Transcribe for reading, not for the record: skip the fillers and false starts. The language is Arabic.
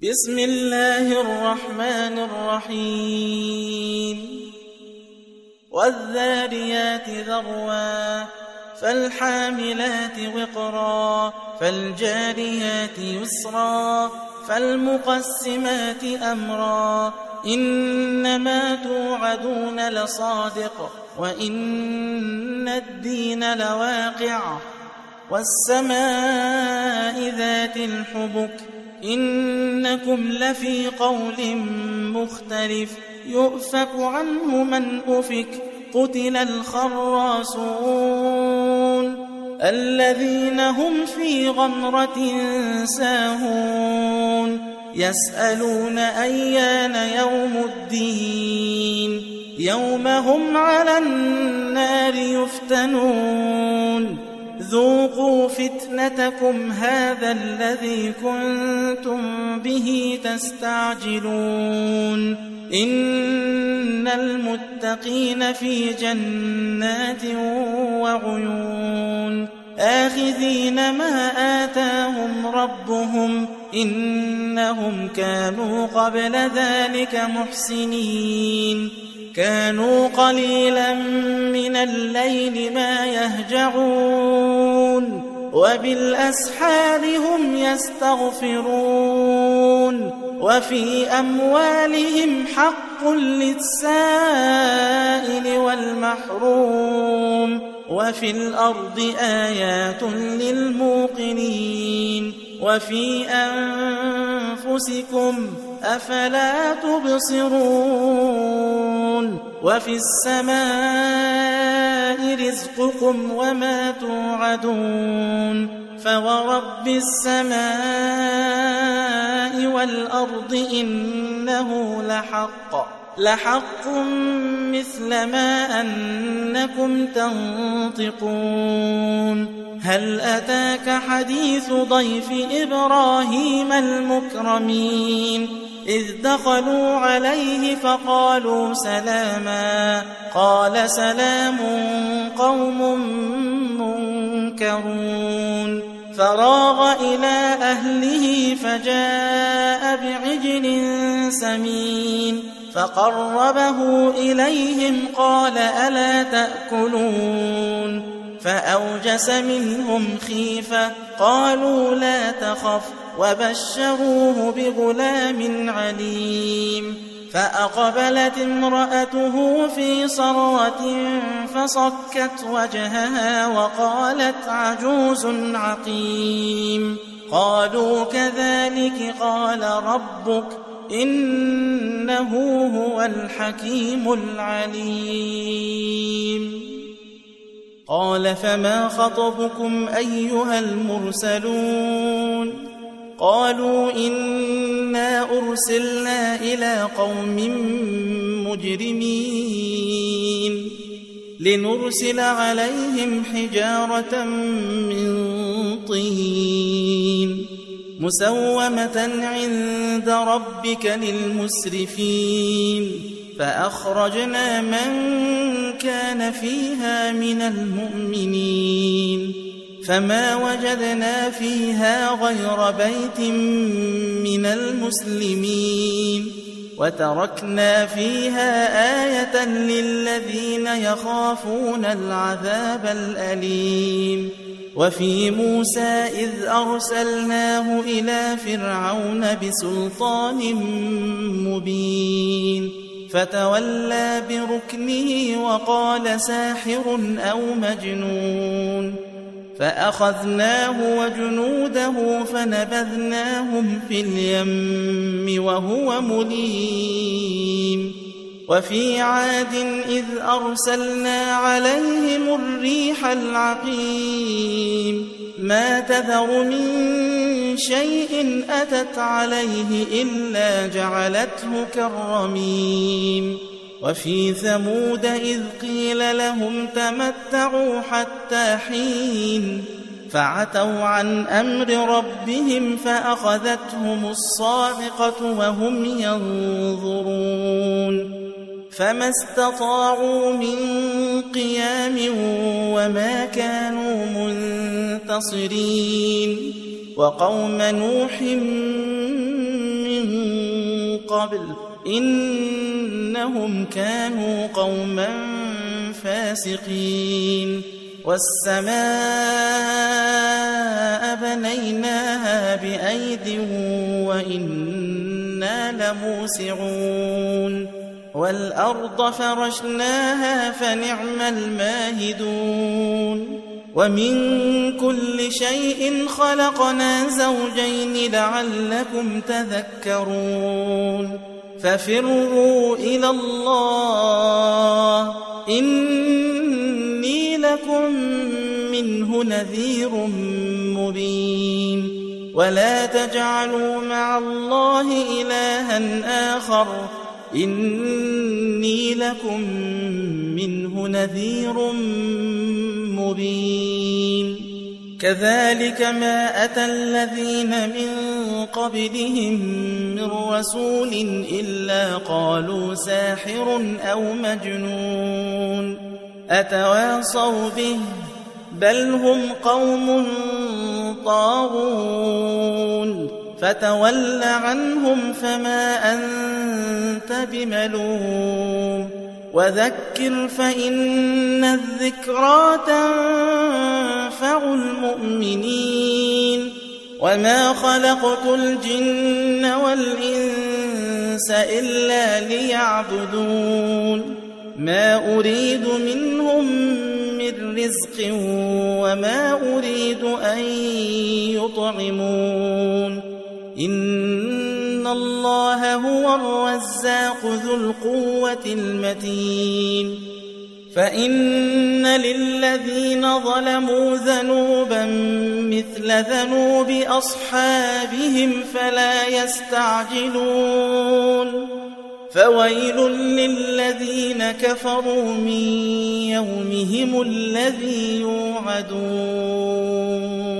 بسم الله الرحمن الرحيم والذاريات ذروا فالحاملات وقرا فالجاريات يسرا فالمقسمات أمرا إنما توعدون لصادق وإن الدين لواقع والسماء ذات الحبك إنكم لفي قول مختلف يؤفك عنه من أفك قتل الخراصون الذين هم في غمرة ساهون يسألون أيان يوم الدين يوم هم على النار يفتنون ذوقوا فتنتكم هذا الذي كنتم به تستعجلون إن المتقين في جنات وعيون آخذين ما آتاهم ربهم إنهم كانوا قبل ذلك محسنين كانوا قليلا من الليل ما يهجعون وبالأسحار هم يستغفرون وفي أموالهم حق للسائل والمحروم وفي الأرض آيات للموقنين وفي أنفسكم أفلا تبصرون وفي السماء رزقكم وما توعدون فورب السماء والأرض إنه لحق مثل ما أنكم تنطقون هل أتاك حديث ضيف إبراهيم المكرمين إذ دخلوا عليه فقالوا سلاما قال سلام قوم منكرون فراغ إلى أهله فجاء بعجل سمين فقربه إليهم قال ألا تأكلون فأوجس منهم خيفة قالوا لا تخف وبشروه بغلام عليم فأقبلت امرأته في صرة فصكت وجهها وقالت عجوز عقيم قالوا كذلك قال ربك إنه هو الحكيم العليم قال فما خطبكم أيها المرسلون قالوا إنا أرسلنا إلى قوم مجرمين لنرسل عليهم حجارة من طين مسومة عند ربك للمسرفين فأخرجنا من كان فيها من المؤمنين فما وجدنا فيها غير بيت من المسلمين وتركنا فيها آية للذين يخافون العذاب الأليم وفي موسى إذ أرسلناه إلى فرعون بسلطان مبين فتولى بركنه وقال ساحر أو مجنون فأخذناه وجنوده فنبذناهم في اليم وهو مليم وفي عاد إذ أرسلنا عليهم الريح العقيم ما تذر من شيء أتت عليه إلا جعلته كالرميم وفي ثمود إذ قيل لهم تمتعوا حتى حين فعتوا عن أمر ربهم فأخذتهم الصاعقة وهم ينظرون فما استطاعوا من قيام وما كانوا منتصرين وقوم نوح من قبل إنهم كانوا قوما فاسقين والسماء بنيناها بأيد وإنا لموسعون والأرض فرشناها فنعم الماهدون ومن كل شيء خلقنا زوجين لعلكم تذكرون ففروا إلى الله إني لكم منه نذير مبين ولا تجعلوا مع الله إلها آخر إني لكم منه نذير مبين كذلك ما أتى الذين من قبلهم من رسول إلا قالوا ساحر أو مجنون أتواصوا به بل هم قوم طاغون فتول عنهم فما أنت بملوم وذكر فإن الذكرى تنفع المؤمنين وما خلقت الجن والإنس إلا ليعبدون ما أريد منهم من رزق وما أريد أن يطعمون إن الله هو الرزاق ذو القوة المتين فإن للذين ظلموا ذنوبا مثل ذنوب أصحابهم فلا يستعجلون فويل للذين كفروا من يومهم الذي يوعدون